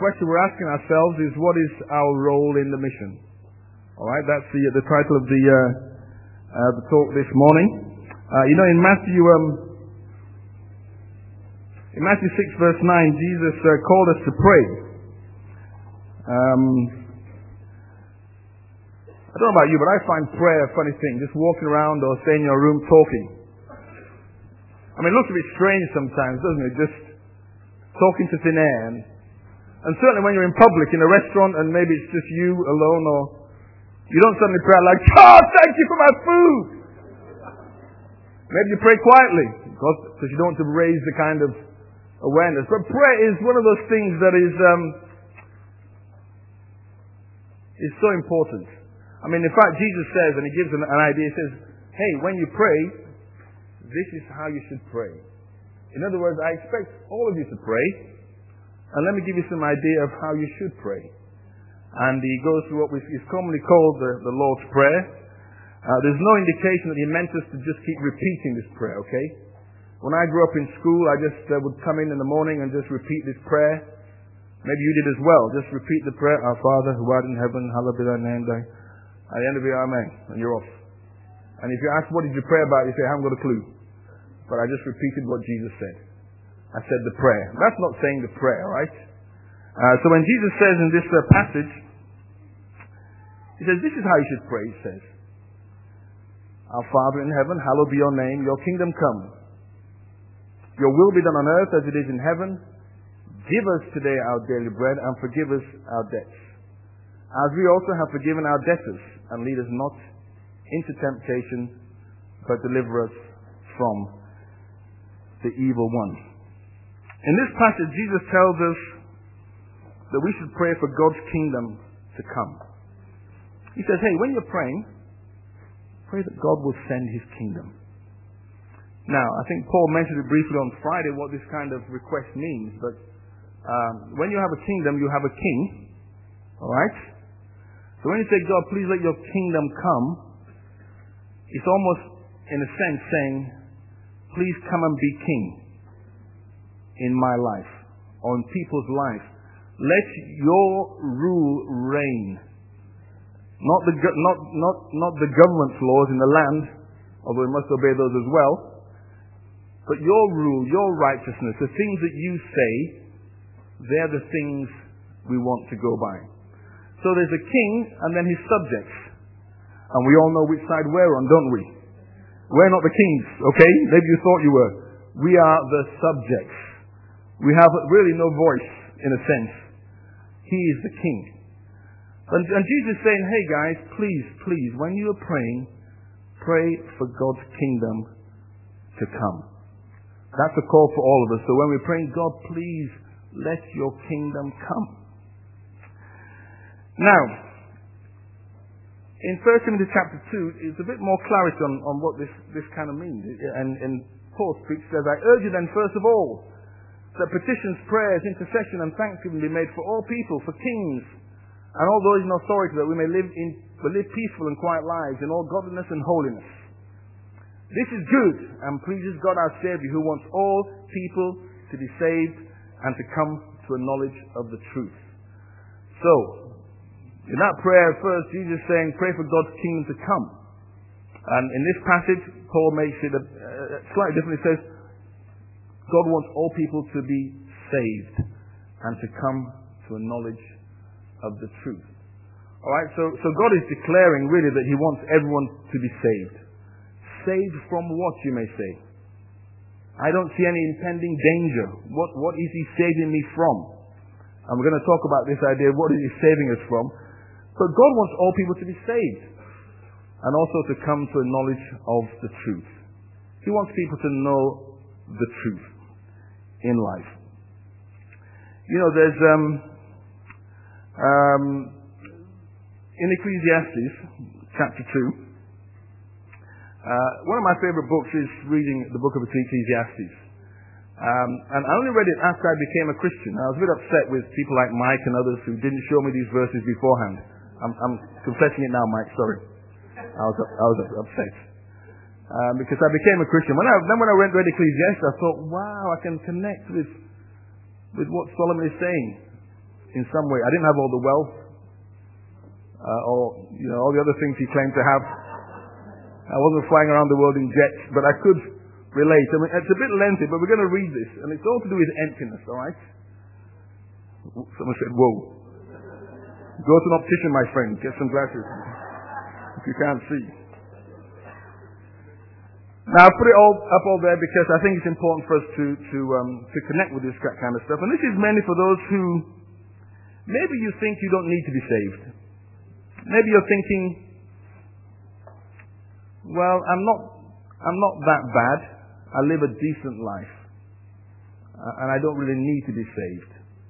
question we're asking ourselves is, what is our role in the mission? All right, that's the title of the talk this morning. In Matthew 6 verse 9, Jesus called us to pray. I don't know about you, but I find prayer a funny thing. Just walking around or staying in your room talking. I mean, it looks a bit strange sometimes, doesn't it? Just talking to thin air. And certainly when you're in public, in a restaurant, and maybe it's just you alone, or you don't suddenly pray like, God, thank you for my food. Maybe you pray quietly, because you don't want to raise the kind of awareness. But prayer is one of those things that is so important. I mean, in fact, Jesus says, and he gives an idea, he says, hey, when you pray, this is how you should pray. In other words, I expect all of you to pray, and let me give you some idea of how you should pray. And he goes through what is commonly called the Lord's Prayer. There's no indication that he meant us to just keep repeating this prayer, okay? When I grew up in school, I just would come in the morning and just repeat this prayer. Maybe you did as well. Just repeat the prayer, Our Father who art in heaven, hallowed be thy name. At the end of it, amen, and you're off. And if you ask, what did you pray about? You say, I haven't got a clue. But I just repeated what Jesus said. I said the prayer. That's not saying the prayer, right? So when Jesus says in this passage, he says, this is how you should pray, he says. Our Father in heaven, hallowed be your name, your kingdom come. Your will be done on earth as it is in heaven. Give us today our daily bread and forgive us our debts, as we also have forgiven our debtors, and lead us not into temptation, but deliver us from the evil one. In this passage, Jesus tells us that we should pray for God's kingdom to come. He says, hey, when you're praying, pray that God will send his kingdom. Now, I think Paul mentioned it briefly on Friday what this kind of request means, but when you have a kingdom, you have a king. All right? So when you say, God, please let your kingdom come, it's almost, in a sense, saying, please come and be king in my life, or in people's lives. Let your rule reign. Not the government's laws in the land, although we must obey those as well, but your rule, your righteousness, the things that you say, they're the things we want to go by. So there's a king and then his subjects. And we all know which side we're on, don't we? We're not the kings, okay? Maybe you thought you were. We are the subjects. We have really no voice, in a sense. He is the king. And Jesus is saying, hey guys, please, when you are praying, pray for God's kingdom to come. That's a call for all of us. So when we're praying, God, please let your kingdom come. Now, in 1 Timothy chapter 2, it's a bit more clarity on what this kind of means. And Paul speaks, says, I urge you then, first of all, that petitions, prayers, intercession, and thanksgiving be made for all people, for kings, and all those in authority, that we may live peaceful and quiet lives in all godliness and holiness. This is good and pleases God our Savior, who wants all people to be saved and to come to a knowledge of the truth. So, in that prayer, first, Jesus is saying, pray for God's kingdom to come. And in this passage, Paul makes it slightly different. He says, God wants all people to be saved and to come to a knowledge of the truth. Alright, so God is declaring really that he wants everyone to be saved. Saved from what, you may say? I don't see any impending danger. What is he saving me from? And we're going to talk about this idea of what is he saving us from. But God wants all people to be saved and also to come to a knowledge of the truth. He wants people to know the truth in life. You know, there's in Ecclesiastes chapter 2, one of my favorite books is reading the book of Ecclesiastes. And I only read it after I became a Christian. I was a bit upset with people like Mike and others who didn't show me these verses beforehand. I'm confessing it now, Mike, sorry. I was upset. Because I became a Christian. When I read Ecclesiastes, I thought, wow, I can connect with what Solomon is saying. in some way. I didn't have all the wealth, or all the other things he claimed to have. I wasn't flying around the world in jets, but I could relate. I mean, it's a bit lengthy, but we're going to read this, and it's all to do with emptiness, all right? Someone said, whoa. Go to an optician, my friend. Get some glasses if you can't see. Now, I've put it all up there because I think it's important for us to connect with this kind of stuff. And this is mainly for those who, maybe you think you don't need to be saved. Maybe you're thinking, well, I'm not that bad. I live a decent life. And I don't really need to be saved.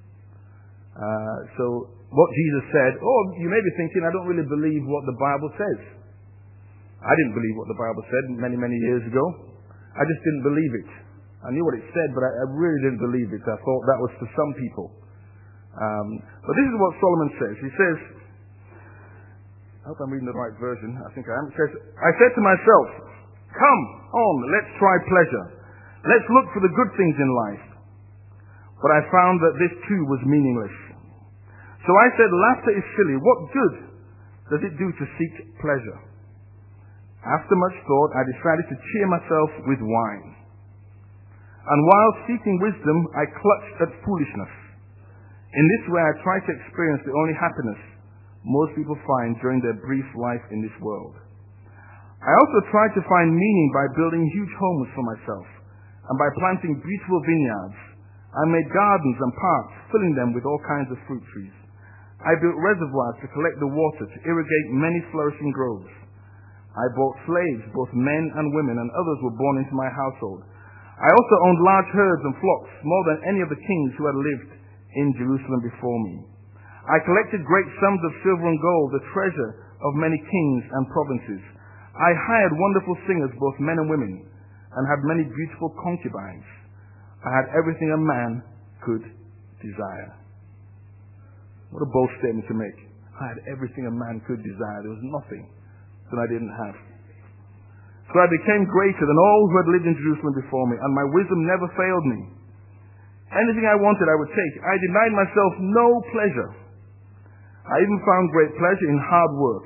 So what Jesus said, you may be thinking, I don't really believe what the Bible says. I didn't believe what the Bible said many, many years ago. I just didn't believe it. I knew what it said, but I really didn't believe it. I thought that was for some people. But this is what Solomon says. He says, I hope I'm reading the right version. I think I am. It says, I said to myself, come on, let's try pleasure. Let's look for the good things in life. But I found that this too was meaningless. So I said, laughter is silly. What good does it do to seek pleasure? After much thought, I decided to cheer myself with wine. And while seeking wisdom, I clutched at foolishness. In this way, I tried to experience the only happiness most people find during their brief life in this world. I also tried to find meaning by building huge homes for myself and by planting beautiful vineyards. I made gardens and parks, filling them with all kinds of fruit trees. I built reservoirs to collect the water to irrigate many flourishing groves. I bought slaves, both men and women, and others were born into my household. I also owned large herds and flocks, more than any of the kings who had lived in Jerusalem before me. I collected great sums of silver and gold, the treasure of many kings and provinces. I hired wonderful singers, both men and women, and had many beautiful concubines. I had everything a man could desire. What a bold statement to make. I had everything a man could desire. There was nothing that I didn't have. So I became greater than all who had lived in Jerusalem before me, and my wisdom never failed me. Anything I wanted, I would take. I denied myself no pleasure. I even found great pleasure in hard work,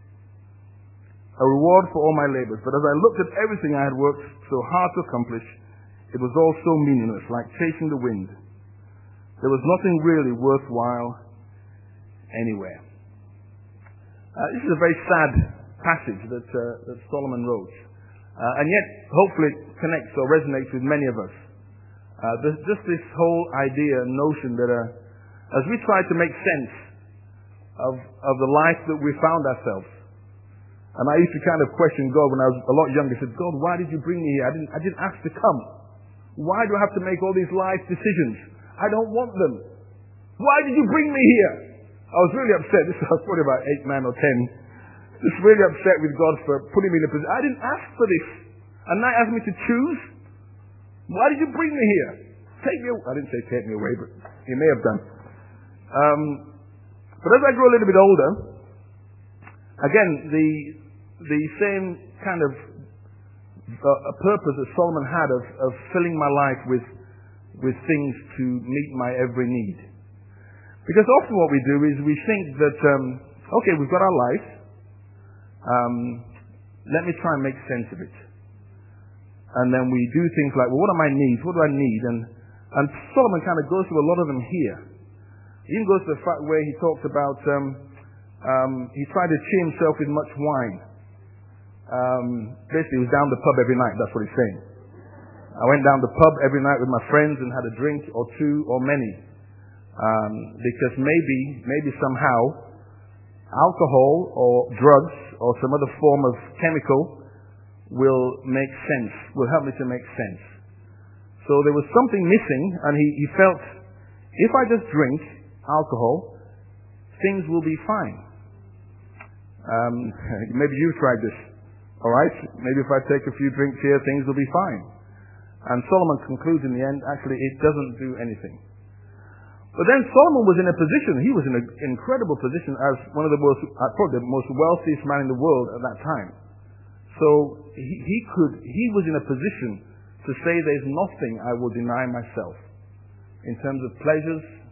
a reward for all my labors. But as I looked at everything I had worked so hard to accomplish, it was all so meaningless, like chasing the wind. There was nothing really worthwhile anywhere. This is a very sad passage that Solomon wrote. And yet, hopefully it connects or resonates with many of us. There's just this whole idea, notion that as we try to make sense of the life that we found ourselves, and I used to kind of question God when I was a lot younger. I said, God, why did you bring me here? I didn't ask to come. Why do I have to make all these life decisions? I don't want them. Why did you bring me here? I was really upset. I was probably about 8, 9, or 10. Just really upset with God for putting me in a position. I didn't ask for this. And now he asked me to choose. Why did you bring me here? Take me away. I didn't say take me away, but he may have done. But as I grow a little bit older, again, the same kind of a purpose that Solomon had of filling my life with things to meet my every need. Because often what we do is we think that, okay, we've got our life. Let me try and make sense of it. And then we do things like, well, what are my needs? What do I need? And Solomon kind of goes through a lot of them here. He even goes to the fact where he talks about, he tried to cheer himself with much wine. Basically, he was down the pub every night. That's what he's saying. I went down the pub every night with my friends and had a drink or two or many. Because maybe somehow alcohol or drugs or some other form of chemical will make sense, will help me to make sense. So there was something missing, and he felt, if I just drink alcohol, things will be fine. Maybe you've tried this, all right? Maybe if I take a few drinks here, things will be fine. And Solomon concludes in the end, actually, it doesn't do anything. But then Solomon was in a position, he was in an incredible position as one of the probably the most wealthiest man in the world at that time. So he was in a position to say there's nothing I will deny myself in terms of pleasures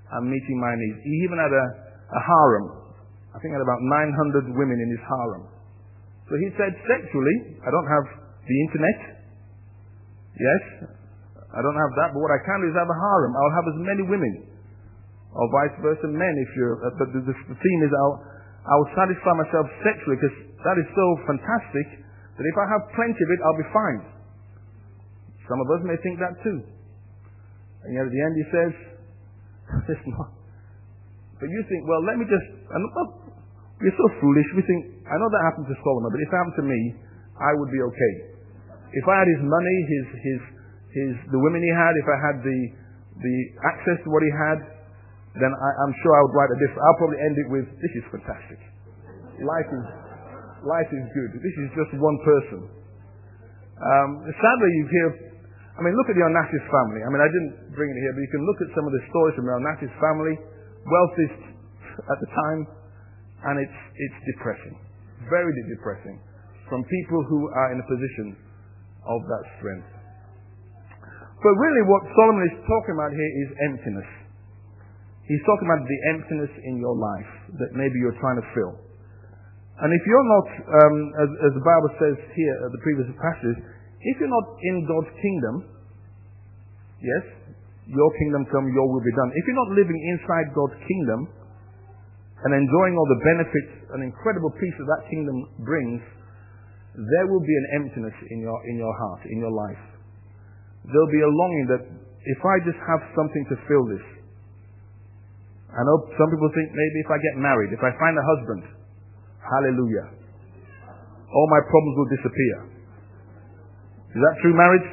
and meeting my needs. He even had a harem. I think he had about 900 women in his harem. So he said, sexually, I don't have the internet. Yes, I don't have that, but what I can do is have a harem. I'll have as many women, or vice versa, men. If you're, but the theme is I'll satisfy myself sexually, because that is so fantastic that if I have plenty of it, I'll be fine. Some of us may think that too, and yet at the end he says, "It's not." But you think, well, let me just. We're so foolish. We think, I know that happened to Solomon, but if it happened to me, I would be okay. If I had his money, the women he had, if I had the access to what he had, then I'm sure I would write a different. I'll probably end it with, "This is fantastic. Life is good. This is just one person." Sadly, you hear. I mean, look at the Onassis family. I mean, I didn't bring it here, but you can look at some of the stories from the Onassis family. Wealthiest at the time, and it's depressing, very depressing, from people who are in a position of that strength. But really, what Solomon is talking about here is emptiness. He's talking about the emptiness in your life that maybe you're trying to fill. And if you're not, as the Bible says here at the previous passages, if you're not in God's kingdom, yes, your kingdom come, your will be done. If you're not living inside God's kingdom and enjoying all the benefits and incredible peace that that kingdom brings, there will be an emptiness in your heart, in your life. There'll be a longing that if I just have something to fill this. I know some people think maybe if I get married, if I find a husband, hallelujah, all my problems will disappear. Is that true, marriage?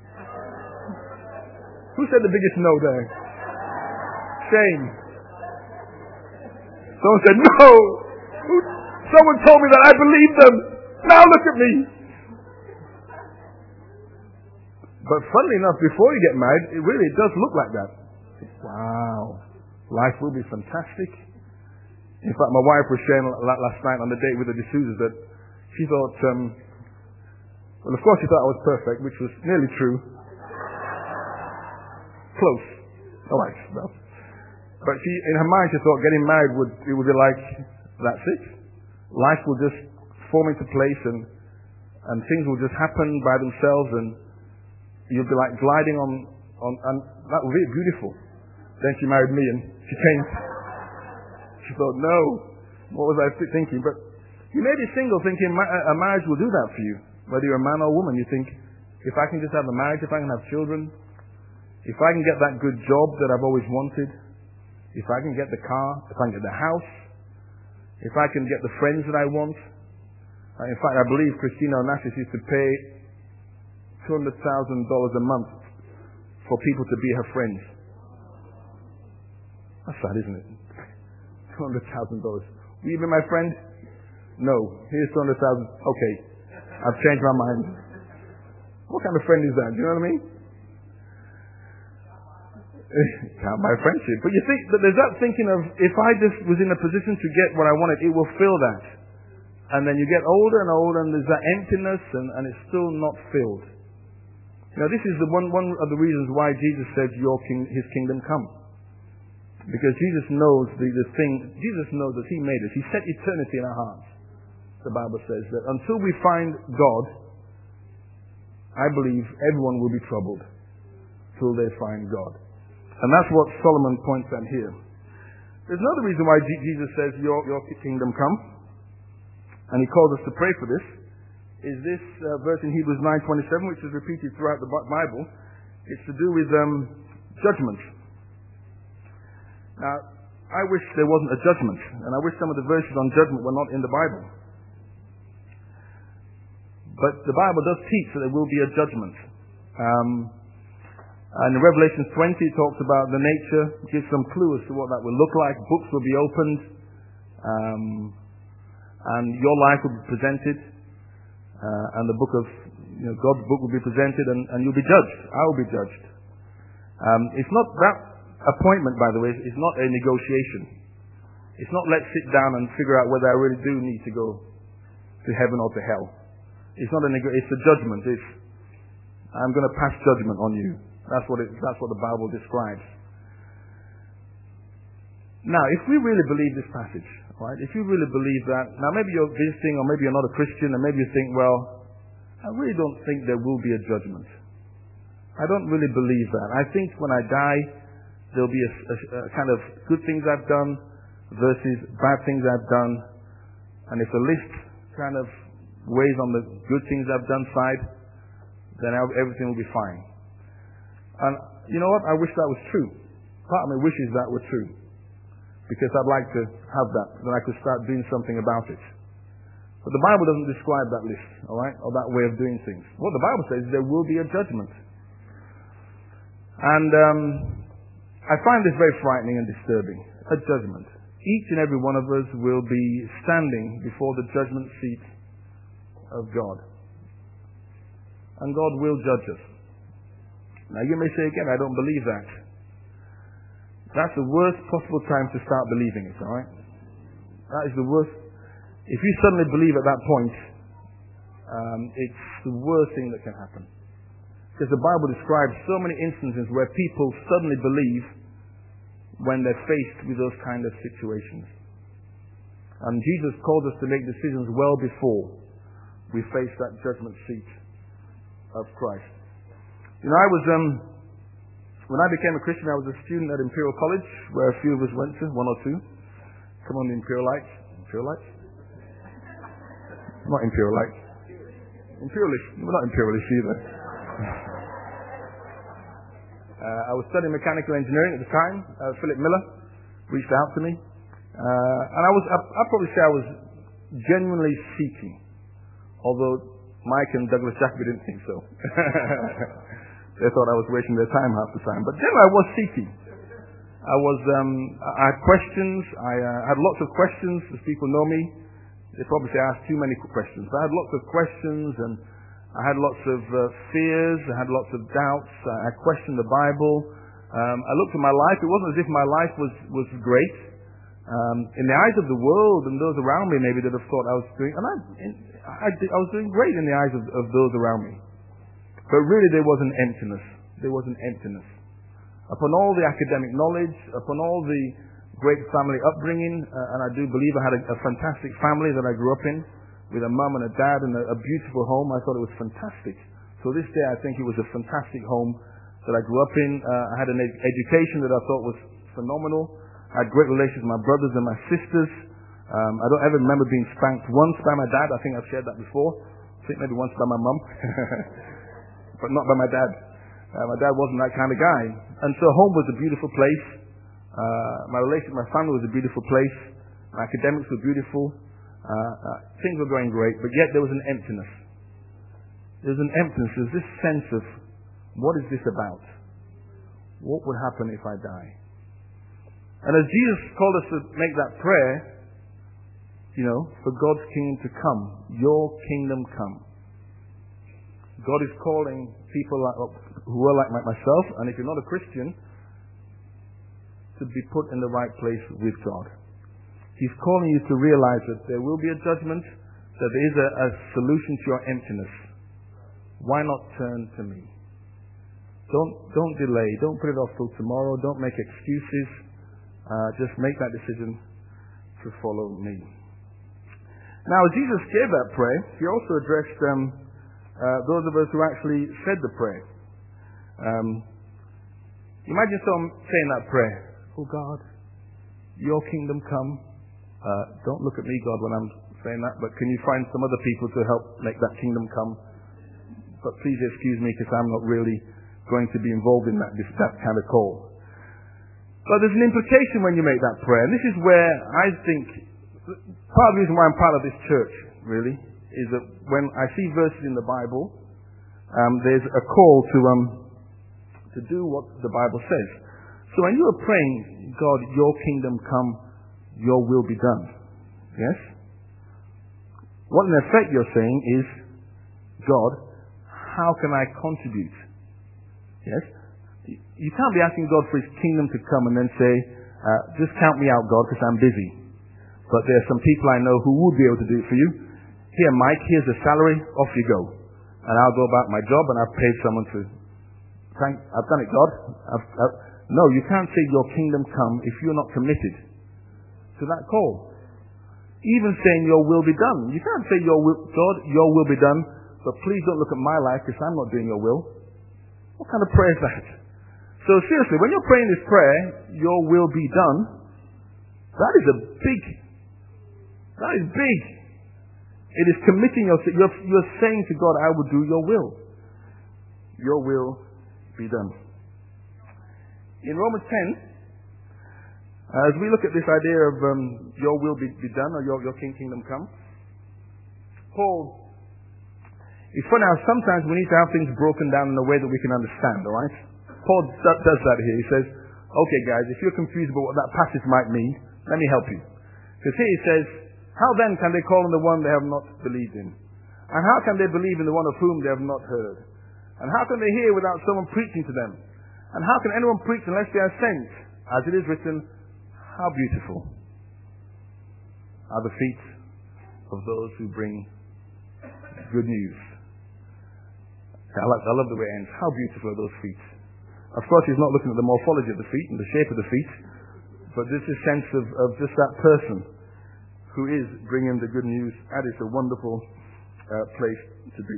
Who said the biggest no there? Shame. Someone said, no! Someone told me that I believed them. Now look at me. But funnily enough, before you get married, it does look like that. Wow. Life will be fantastic. In fact, my wife was sharing last night on the date with the D'Souza's that she thought, well, of course she thought I was perfect, which was nearly true. Close. All right. Well. But she, in her mind, she thought getting married would be like, that's it. Life will just form into place and things will just happen by themselves and you'll be like gliding on and that would be beautiful. Then she married me and she changed. She thought, no, what was I thinking? But you may be single thinking a marriage will do that for you. Whether you're a man or a woman, you think, if I can just have a marriage, if I can have children, if I can get that good job that I've always wanted, if I can get the car, if I can get the house, if I can get the friends that I want. In fact, I believe Christina Onassis used to pay $200,000 a month for people to be her friends. That's sad, isn't it? $200,000. Will you be my friend? No. Here's $200,000. Okay. I've changed my mind. What kind of friend is that? Do you know what I mean? Count my friendship. But you think that there's that thinking of, if I just was in a position to get what I wanted, it will fill that. And then you get older and older and there's that emptiness and it's still not filled. Now this is the one of the reasons why Jesus said, His kingdom come. Because Jesus knows Jesus knows that He made us. He set eternity in our hearts. The Bible says that until we find God, I believe everyone will be troubled till they find God. And that's what Solomon points at here. There's another reason why Jesus says, your kingdom come, and He calls us to pray for this, is this verse in Hebrews 9:27, which is repeated throughout the Bible. It's to do with judgment. Now, I wish there wasn't a judgment, and I wish some of the verses on judgment were not in the Bible. But the Bible does teach that there will be a judgment. And in Revelation 20 it talks about the nature, gives some clue as to what that will look like. Books will be opened, and your life will be presented, and the book of God's book will be presented, and you'll be judged. I will be judged. It's not that appointment, by the way, is not a negotiation. It's not let's sit down and figure out whether I really do need to go to heaven or to hell. It's not it's a judgment. It's I'm going to pass judgment on you. That's what the Bible describes. Now, if we really believe this passage, right, if you really believe that, now maybe you're visiting or maybe you're not a Christian and maybe you think, well, I really don't think there will be a judgment. I don't really believe that. I think when I die, there'll be a kind of good things I've done versus bad things I've done. And if the list kind of weighs on the good things I've done side, then everything will be fine. And you know what? I wish that was true. Part of me wishes that were true. Because I'd like to have that. Then I could start doing something about it. But the Bible doesn't describe that list, all right, or that way of doing things. What the Bible says is there will be a judgment. And I find this very frightening and disturbing. A judgment. Each and every one of us will be standing before the judgment seat of God. And God will judge us. Now you may say again, I don't believe that. That's the worst possible time to start believing it, all right? That is the worst. If you suddenly believe at that point, it's the worst thing that can happen. Because the Bible describes so many instances where people suddenly believe when they're faced with those kind of situations. And Jesus calls us to make decisions well before we face that judgment seat of Christ. You know, when I became a Christian, I was a student at Imperial College, where a few of us went to, one or two. Come on, the Imperialites. Imperialites? Not Imperialites. Imperialists. We're not Imperialists either. I was studying mechanical engineering at the time. Philip Miller reached out to me. And I'd probably say I was genuinely seeking. Although Mike and Douglas Jacoby didn't think so. They thought I was wasting their time half the time. But generally I was seeking. I had questions. I had lots of questions, as people know me. They probably say I asked too many questions. But I had lots of questions, and I had lots of fears. I had lots of doubts. I questioned the Bible. I looked at my life. It wasn't as if my life was great. In the eyes of the world and those around me, maybe that have thought I was doing, and I was doing great in the eyes of those around me. But really, there was an emptiness. There was an emptiness. Upon all the academic knowledge, upon all the great family upbringing, and I do believe I had a fantastic family that I grew up in, with a mum and a dad and a beautiful home. I thought it was fantastic. So this day, I think it was a fantastic home that I grew up in. I had an education that I thought was phenomenal. I had great relations with my brothers and my sisters. I don't ever remember being spanked once by my dad. I think I've shared that before. I think maybe once by my mum. But not by my dad. My dad wasn't that kind of guy. And so home was a beautiful place. My relationship with my family was a beautiful place. My academics were beautiful. Things were going great, but yet there was an emptiness. There was an emptiness. There was this sense of, what is this about? What would happen if I die? And as Jesus called us to make that prayer, for God's kingdom to come, your kingdom come. God is calling people who are like myself, and if you're not a Christian, to be put in the right place with God. He's calling you to realize that there will be a judgment, that there is a solution to your emptiness. Why not turn to me? Don't delay. Don't put it off till tomorrow. Don't make excuses. Just make that decision to follow me. Now, as Jesus gave that prayer, he also addressed those of us who actually said the prayer. Imagine someone saying that prayer. Oh God, your kingdom come. Don't look at me, God, when I'm saying that, but can you find some other people to help make that kingdom come? But please excuse me, because I'm not really going to be involved in that kind of call. But there's an implication when you make that prayer, and this is where I think part of the reason why I'm part of this church, really, is that when I see verses in the Bible, there's a call to do what the Bible says. So when you are praying, God, your kingdom come, your will be done. Yes? What in effect you're saying is, God, how can I contribute? Yes? You can't be asking God for his kingdom to come and then say, just count me out, God, because I'm busy. But there are some people I know who would be able to do it for you. Here, Mike, here's the salary, off you go. And I'll go about my job and I've paid someone to, I've done it, God. No, you can't say your kingdom come if you're not committed to that call. Even saying your will be done. You can't say God, your will be done, but please don't look at my life because I'm not doing your will. What kind of prayer is that? So seriously, when you're praying this prayer, your will be done, that is big. It is committing yourself. You're saying to God, I will do your will. Your will be done. In Romans 10, as we look at this idea of your will be done, or your kingdom come, Paul, it's funny how sometimes we need to have things broken down in a way that we can understand, all right? Paul does that here. He says, okay guys, if you're confused about what that passage might mean, let me help you. Because here he says, how then can they call on the one they have not believed in? And how can they believe in the one of whom they have not heard? And how can they hear without someone preaching to them? And how can anyone preach unless they are sent? As it is written, how beautiful are the feet of those who bring good news. I love the way it ends. How beautiful are those feet. Of course, he's not looking at the morphology of the feet and the shape of the feet, but this is a sense of just that person who is bringing the good news. That is a wonderful place to be.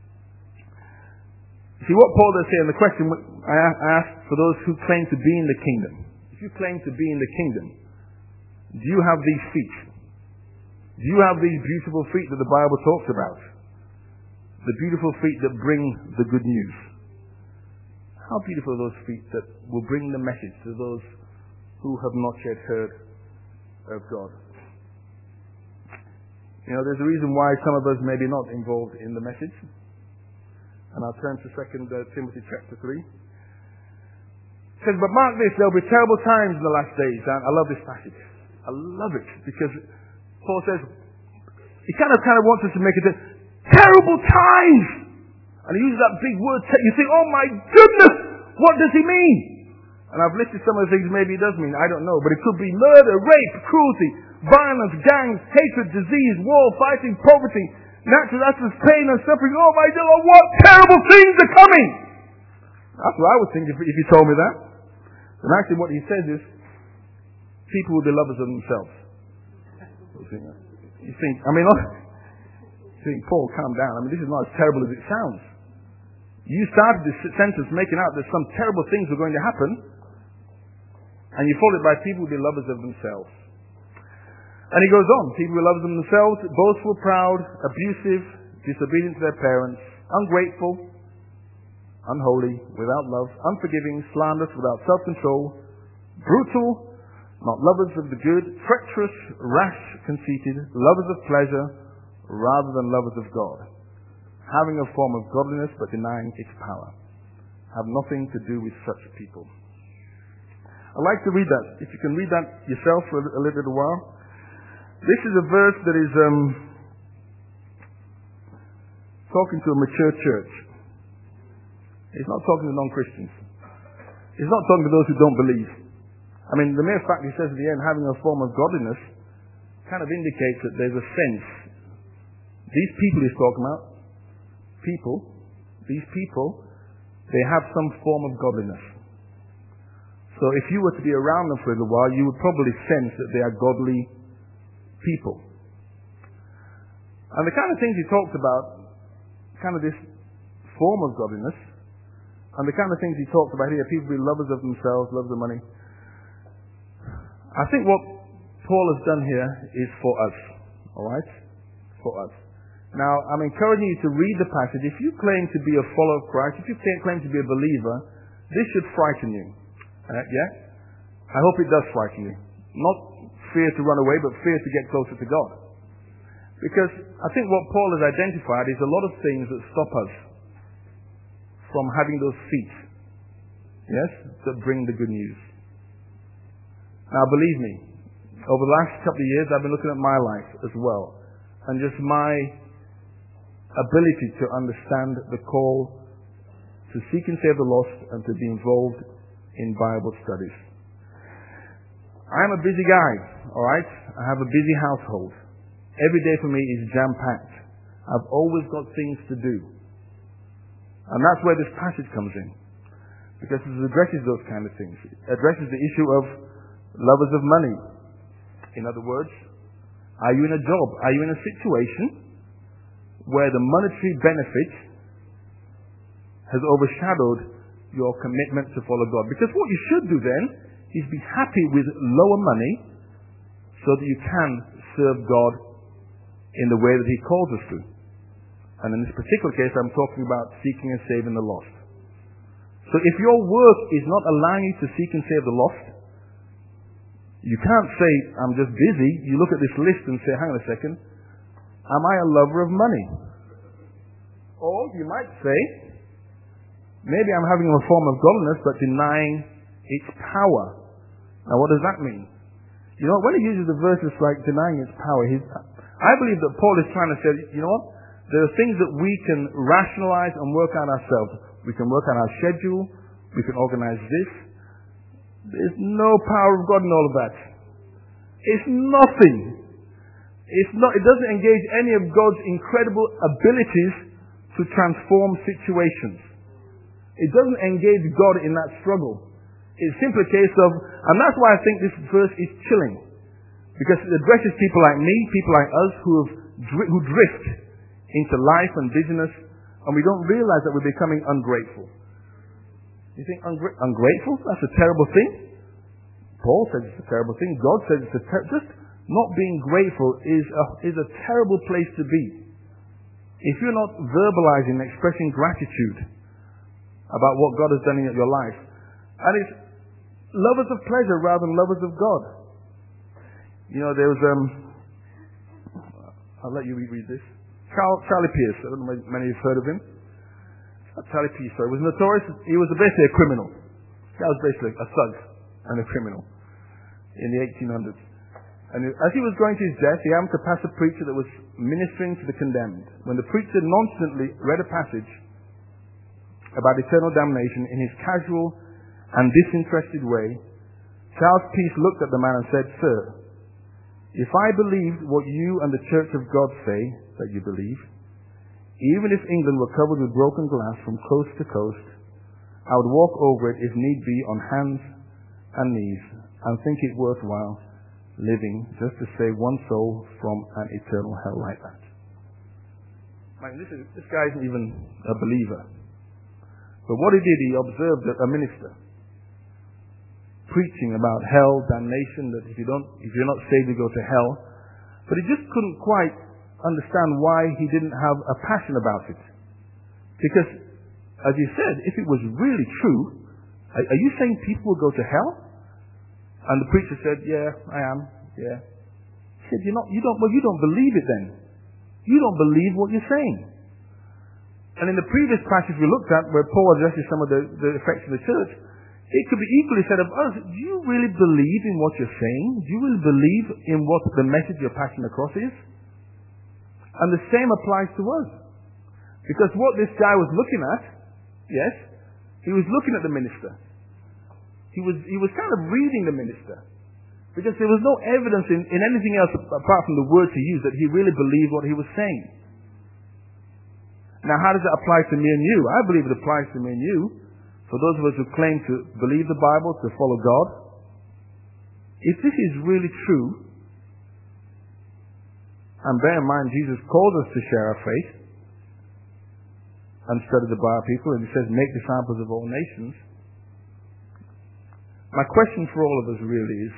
See what Paul does here, and the question I asked for those who claim to be in the kingdom. If you claim to be in the kingdom, do you have these feet? Do you have these beautiful feet that the Bible talks about? The beautiful feet that bring the good news. How beautiful are those feet that will bring the message to those who have not yet heard of God? You know, there's a reason why some of us may be not involved in the message. And I'll turn to 2 Timothy chapter 3. It says, but mark this, there will be terrible times in the last days. And I love this passage. I love it because Paul says, he kind of wants us to make it terrible times. And he uses that big word. You think, oh my goodness, what does he mean? And I've listed some of the things maybe he does mean. I don't know. But it could be murder, rape, cruelty, violence, gangs, hatred, disease, war, fighting, poverty, natural disasters, pain and suffering. Oh my God, what terrible things are coming! That's what I would think if you told me that. And actually what he says is, people will be lovers of themselves. You think, Paul, calm down. I mean, this is not as terrible as it sounds. You started this sentence making out that some terrible things were going to happen, and you followed it by people will be lovers of themselves. And he goes on, people will love themselves, boastful, proud, abusive, disobedient to their parents, ungrateful, unholy, without love, unforgiving, slanderous, without self-control, brutal, not lovers of the good, treacherous, rash, conceited, lovers of pleasure, rather than lovers of God, having a form of godliness but denying its power. Have nothing to do with such people. I'd like to read that. If you can read that yourself for a little while. This is a verse that is talking to a mature church. It's not talking to non-Christians. It's not talking to those who don't believe. I mean, the mere fact he says at the end, having a form of godliness, kind of indicates that there's a sense. These people he's talking about, these people, they have some form of godliness. So if you were to be around them for a little while, you would probably sense that they are godly people. And the kind of things he talks about, kind of this form of godliness, and the kind of things he talks about here, people be lovers of themselves, lovers of money. I think what Paul has done here is for us. Alright? For us. Now, I'm encouraging you to read the passage. If you claim to be a follower of Christ, if you claim to be a believer, this should frighten you. Yeah? I hope it does frighten you. Not fear to run away, but fear to get closer to God. Because I think what Paul has identified is a lot of things that stop us from having those feet, yes, that bring the good news. Now, believe me, over the last couple of years, I've been looking at my life as well, and just my ability to understand the call to seek and save the lost and to be involved in Bible studies. I'm a busy guy, all right? I have a busy household. Every day for me is jam-packed. I've always got things to do. And that's where this passage comes in. Because it addresses those kind of things. It addresses the issue of lovers of money. In other words, are you in a job? Are you in a situation where the monetary benefit has overshadowed your commitment to follow God? Because what you should do then is be happy with lower money so that you can serve God in the way that He calls us to. And in this particular case, I'm talking about seeking and saving the lost. So if your work is not allowing you to seek and save the lost, you can't say, I'm just busy. You look at this list and say, hang on a second, am I a lover of money? Or you might say, maybe I'm having a form of godliness but denying its power. Now what does that mean? You know, when he uses the verses like denying its power, I believe that Paul is trying to say, you know what? There are things that we can rationalize and work out ourselves. We can work on our schedule. We can organize this. There's no power of God in all of that. It's nothing. It doesn't engage any of God's incredible abilities to transform situations. It doesn't engage God in that struggle. It's simply a case of, and that's why I think this verse is chilling. Because it addresses people like me, people like us who drift into life and business, and we don't realize that we're becoming ungrateful. You think ungrateful? That's a terrible thing. Paul says it's a terrible thing. God says it's just not being grateful is a terrible place to be. If you're not verbalizing, expressing gratitude about what God has done in your life, and it's lovers of pleasure rather than lovers of God. You know, there was I'll let you read this. Charlie Pierce, I don't know if many of you have heard of him. Charlie Pierce was notorious. He was basically a criminal. He was basically a thug and a criminal in the 1800s. And as he was going to his death, he happened to pass a preacher that was ministering to the condemned. When the preacher nonchalantly read a passage about eternal damnation in his casual and disinterested way, Charles Peace looked at the man and said, "Sir, if I believed what you and the Church of God say that you believe, even if England were covered with broken glass from coast to coast, I would walk over it if need be on hands and knees and think it worthwhile living just to save one soul from an eternal hell like that." I mean, this guy isn't even a believer. But what he did, he observed a minister preaching about hell, damnation, that if you're not saved, you go to hell. But he just couldn't quite understand why he didn't have a passion about it. Because, as he said, if it was really true, are you saying people will go to hell? And the preacher said, "Yeah, I am. Yeah." He said, you don't believe it then. You don't believe what you're saying. And in the previous passage we looked at, where Paul addresses some of the effects of the church, it could be equally said of us, do you really believe in what you're saying? Do you really believe in what the message you're passing across is? And the same applies to us. Because what this guy was looking at, yes, he was looking at the minister. He was kind of reading the minister. Because there was no evidence in anything else apart from the words he used that he really believed what he was saying. Now, how does that apply to me and you? I believe it applies to me and you. For those of us who claim to believe the Bible, to follow God. If this is really true, and bear in mind Jesus calls us to share our faith and study the Bible people, and he says, make disciples of all nations. My question for all of us really is,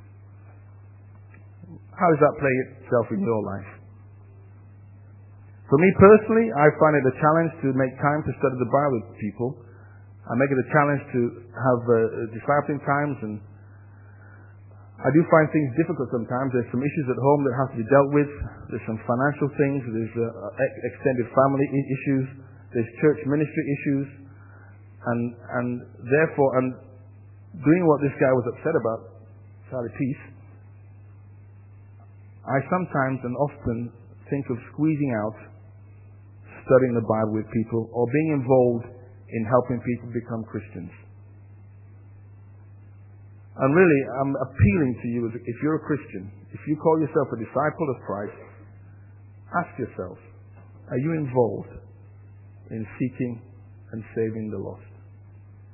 how does that play itself in your life? For me personally, I find it a challenge to make time to study the Bible with people. I make it a challenge to have discipling times, and I do find things difficult sometimes. There's some issues at home that have to be dealt with. There's some financial things. There's extended family issues. There's church ministry issues. And therefore, doing what this guy was upset about, Charlie Peace, I sometimes and often think of squeezing out studying the Bible with people or being involved in helping people become Christians. And really, I'm appealing to you, if you're a Christian, if you call yourself a disciple of Christ, ask yourself, are you involved in seeking and saving the lost?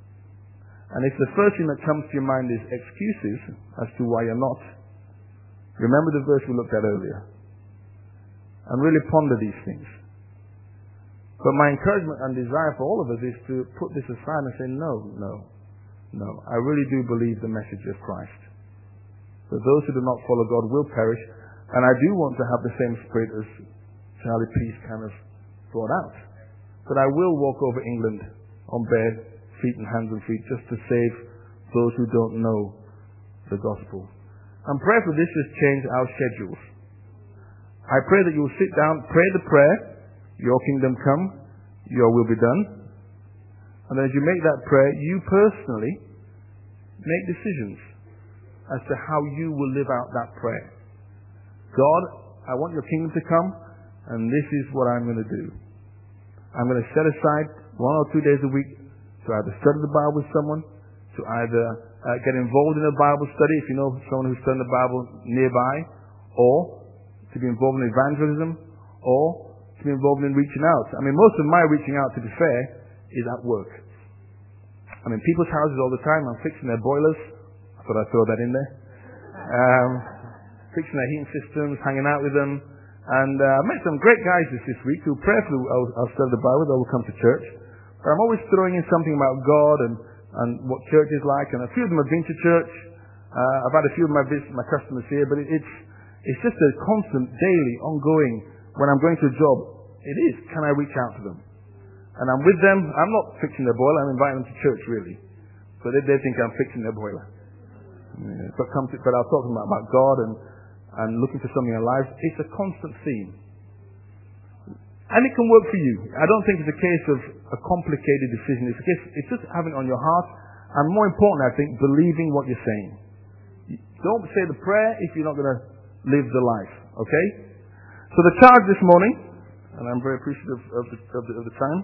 And if the first thing that comes to your mind is excuses as to why you're not, Remember the verse we looked at earlier. And really ponder these things. But my encouragement and desire for all of us is to put this aside and say, no. I really do believe the message of Christ. That those who do not follow God will perish. And I do want to have the same spirit as Charlie Peace kind of brought out. That I will walk over England on bare feet and hands and feet just to save those who don't know the gospel. And prayer for this has changed our schedules. I pray that you will sit down, pray the prayer, your kingdom come, your will be done. And then as you make that prayer, you personally make decisions as to how you will live out that prayer. God, I want your kingdom to come, and this is what I'm going to do. I'm going to set aside 1 or 2 days a week to either study the Bible with someone, to either get involved in a Bible study, if you know someone who's studying the Bible nearby, or to be involved in evangelism, or to be involved in reaching out. I mean, most of my reaching out, to be fair, is at work. I'm in people's houses all the time. I'm fixing their boilers. I thought I'd throw that in there. Fixing their heating systems, hanging out with them. And I met some great guys this week who prayerfully I'll study the Bible, they will come to church. But I'm always throwing in something about God and what church is like. And a few of them have been to church. I've had a few of my customers here, but it's just a constant, daily, ongoing. When I'm going to a job, it is, can I reach out to them? And I'm with them. I'm not fixing their boiler. I'm inviting them to church, really. So they think I'm fixing their boiler. Yeah, but I'll talk to them about God and looking for something in their lives. It's a constant theme. And it can work for you. I don't think it's a case of a complicated decision. It's just having it on your heart. And more important, I think, believing what you're saying. Don't say the prayer if you're not going to live the life. Okay? So the charge this morning, and I'm very appreciative of the time,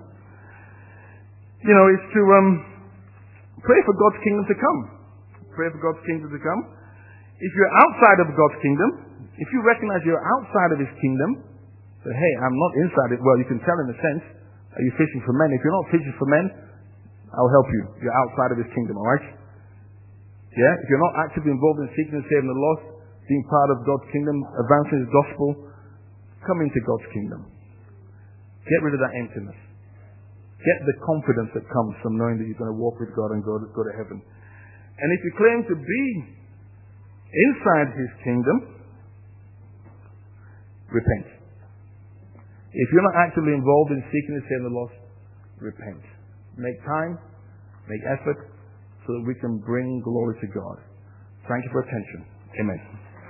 is to pray for God's kingdom to come. Pray for God's kingdom to come. If you're outside of God's kingdom, if you recognize you're outside of His kingdom, say, hey, I'm not inside it. Well, you can tell in a sense, are you fishing for men? If you're not fishing for men, I'll help you. You're outside of His kingdom, all right? Yeah? If you're not actively involved in seeking and saving the lost, being part of God's kingdom, advancing His gospel, come into God's kingdom. Get rid of that emptiness. Get the confidence that comes from knowing that you're going to walk with God and go to heaven. And if you claim to be inside His kingdom, repent. If you're not actively involved in seeking and saving the lost, repent. Make time, make effort, so that we can bring glory to God. Thank you for attention. Amen.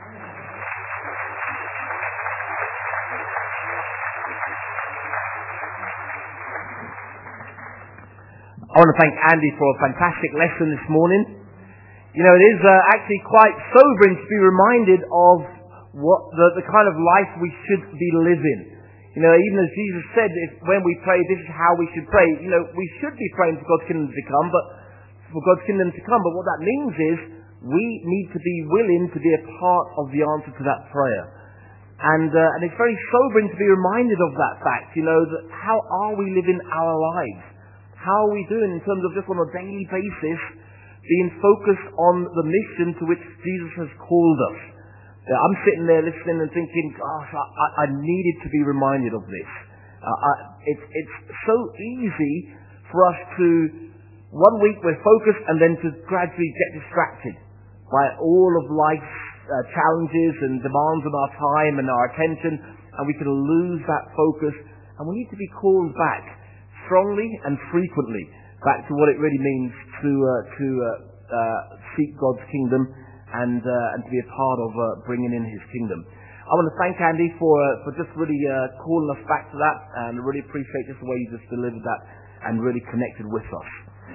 I want to thank Andy for a fantastic lesson this morning. It is actually quite sobering to be reminded of what the kind of life we should be living. Even as Jesus said, when we pray, this is how we should pray. We should be praying for God's kingdom to come, but what that means is we need to be willing to be a part of the answer to that prayer. And it's very sobering to be reminded of that fact. That how are we living our lives? How are we doing in terms of just on a daily basis being focused on the mission to which Jesus has called us? I'm sitting there listening and thinking, gosh, I needed to be reminded of this. It's so easy for us to, one week we're focused and then to gradually get distracted by all of life's challenges and demands on our time and our attention, and we can lose that focus, and we need to be called back strongly and frequently back to what it really means to seek God's kingdom and to be a part of bringing in His kingdom. I want to thank Andy for just really calling us back to that, and I really appreciate just the way you just delivered that and really connected with us.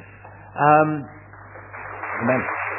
Amen.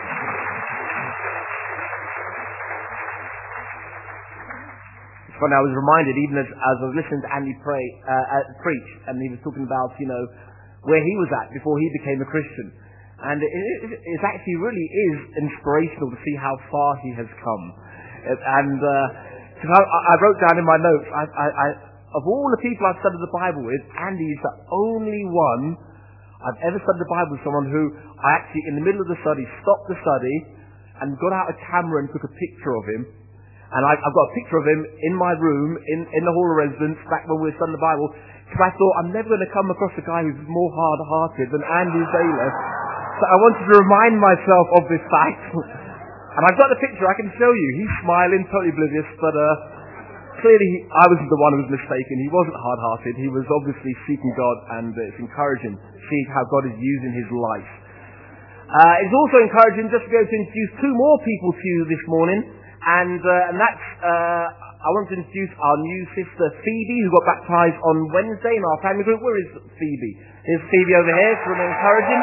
It's funny, I was reminded, even as I was listening to Andy preach, and he was talking about, where he was at before he became a Christian. And it actually really is inspirational to see how far he has come. And I wrote down in my notes, of all the people I've studied the Bible with, Andy is the only one I've ever studied the Bible with someone who I actually, in the middle of the study, stopped the study and got out a camera and took a picture of him And I've got a picture of him in my room, in the hall of residence, back when we were studying the Bible, because I thought, I'm never going to come across a guy who's more hard-hearted than Andy Saylor. So I wanted to remind myself of this fact. And I've got the picture, I can show you. He's smiling, totally oblivious, but clearly I wasn't the one who was mistaken. He wasn't hard-hearted. He was obviously seeking God, and it's encouraging to see how God is using his life. It's also encouraging just to be able to introduce two more people to you this morning, and that's I want to introduce our new sister Phoebe, who got baptized on Wednesday in our family group. Where is Phoebe? Here's Phoebe over here, so encouraging.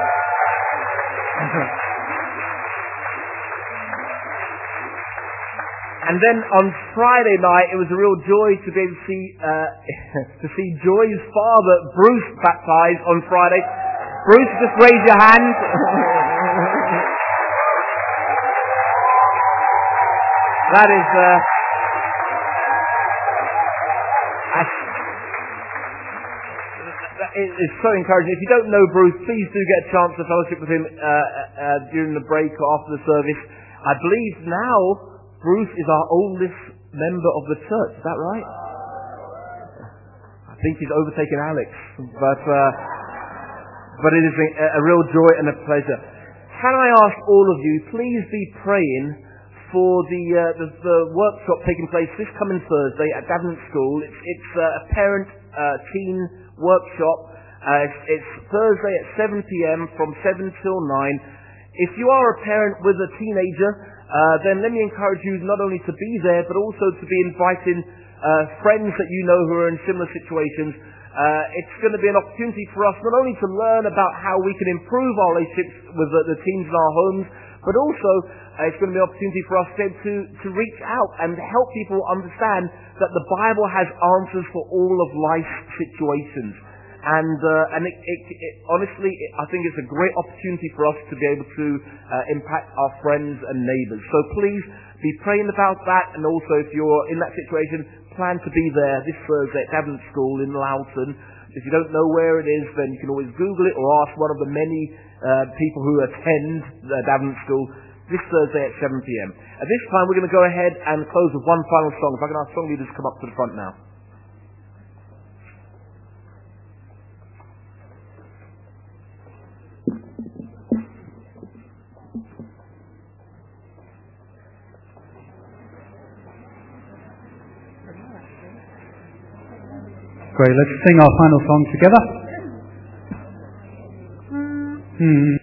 And then on Friday night, it was a real joy to be able to see Joy's father, Bruce, baptized on Friday. Bruce, just raise your hand. That is, it's so encouraging. If you don't know Bruce, please do get a chance to fellowship with him during the break or after the service. I believe now Bruce is our oldest member of the church. Is that right? I think he's overtaken Alex, but it is a real joy and a pleasure. Can I ask all of you, please be praying for the workshop taking place this coming Thursday at Davenant School. It's a parent-teen workshop. It's Thursday at 7 p.m. from 7 till 9. If you are a parent with a teenager, then let me encourage you not only to be there, but also to be inviting friends that you know who are in similar situations. It's going to be an opportunity for us not only to learn about how we can improve our relationships with the teens in our homes, but also it's going to be an opportunity for us to reach out and help people understand that the Bible has answers for all of life's situations. And honestly, I think it's a great opportunity for us to be able to impact our friends and neighbours. So please be praying about that, and also if you're in that situation, plan to be there this Thursday at Davenant School in Loughton. If you don't know where it is, then you can always Google it or ask one of the many people who attend Davenant School this Thursday at 7 p.m. At this time, we're going to go ahead and close with one final song. If I can ask song leaders to come up to the front now. Great, let's sing our final song together.